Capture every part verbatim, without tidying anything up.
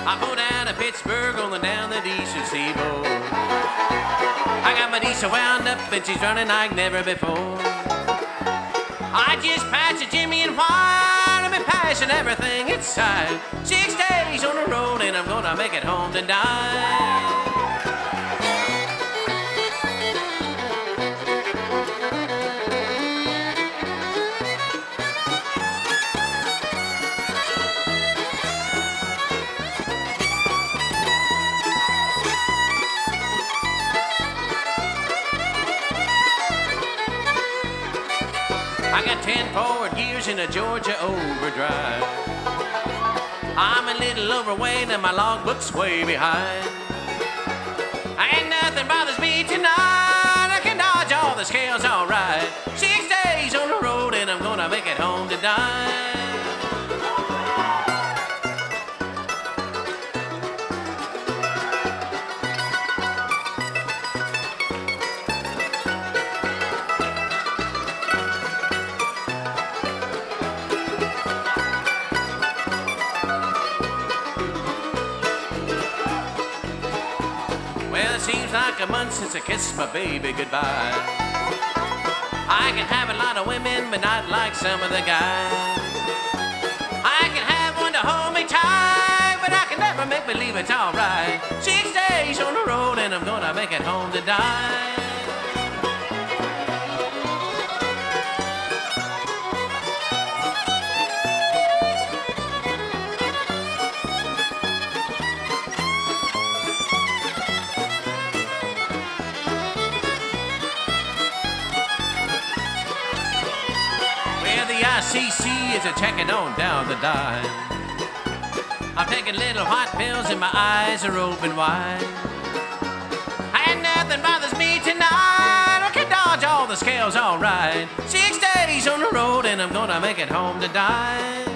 I pulled out of Pittsburgh on the down the eastern seaboard. I got my diesel wound up and she's running like never before. I just passed a Jimmy and White, I've been passing everything inside. Six days on the road and I'm gonna make it home tonight. I got ten forward gears in a Georgia overdrive. I'm a little overweight and my logbook's way behind. Ain't nothing bothers me tonight. I can dodge all the scales all right. Six days on the road and I'm gonna make it home tonight. Well, it seems like a month since I kissed my baby goodbye. I can have a lot of women, but not like some of the guys. I can have one to hold me tight, but I can never make believe it's alright. Six days on the road and I'm gonna make it home tonight. The I C C is a checking on down the dime. I'm taking little white pills and my eyes are open wide. And nothing bothers me tonight. I can dodge all the scales all right. Six days on the road and I'm gonna make it home tonight.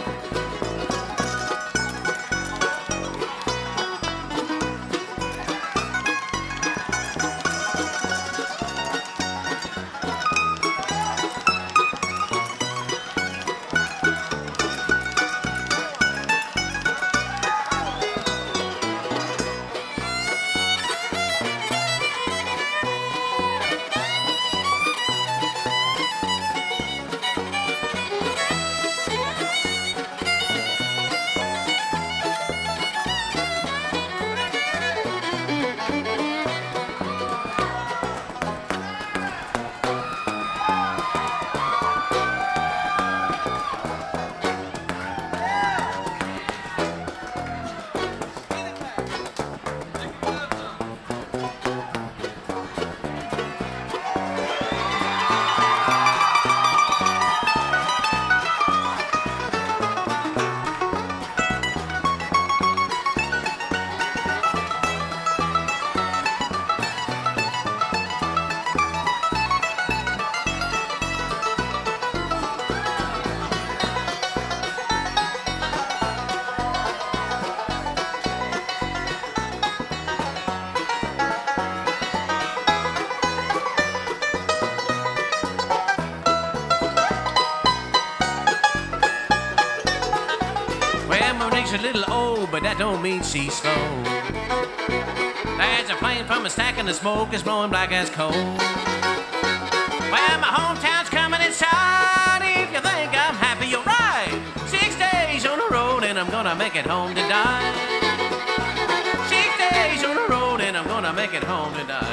Monique's a little old, but that don't mean she's slow. There's a flame from a stack and the smoke is blowing black as coal. Well, my hometown's coming inside. If you think I'm happy, you're right. Six days on the road and I'm gonna make it home tonight. Six days on the road and I'm gonna make it home tonight.